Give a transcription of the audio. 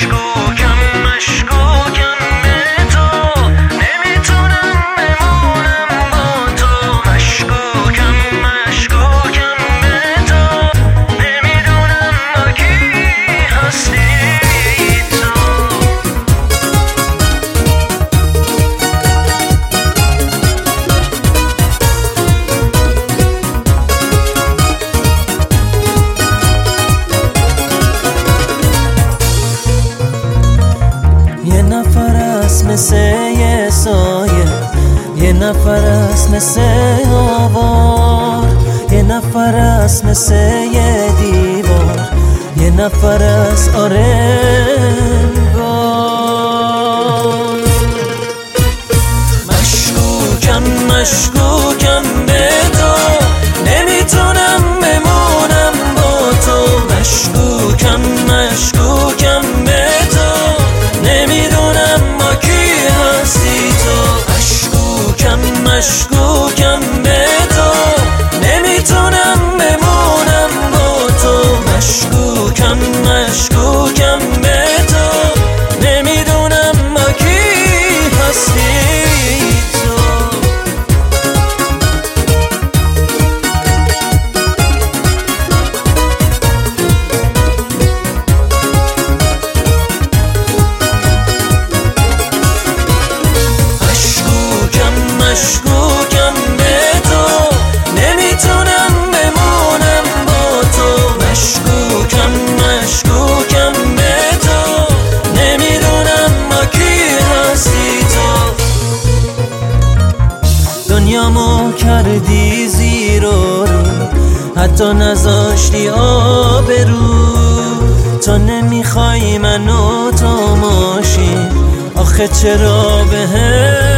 مثل یه سایه، یه نفر است مثل آوار، یه نفر است مثل یه دیوار، یه نفر است آره انگار. مشکوکم مشکوکم به تو، نمیتونم بمونم با تو. مشکوکم مشکوکم به تو، نمیدونم با کی هستی تو. مشکوکم مشکوکم به تو، نمیتونم بمونم با تو. مشکوکم مشکوکم به تو، نمیدونم با کی هستی تو. مشکوکم به تو، نمیتونم بمونم با تو. مشکوکم مشکوکم به تو، نمیدونم با کی هستی تو. دنیامو کردی زیر و رو، حتی نذاشتی آبرو. تو نمیخوای منو تو ماشین، آخه چرا بهم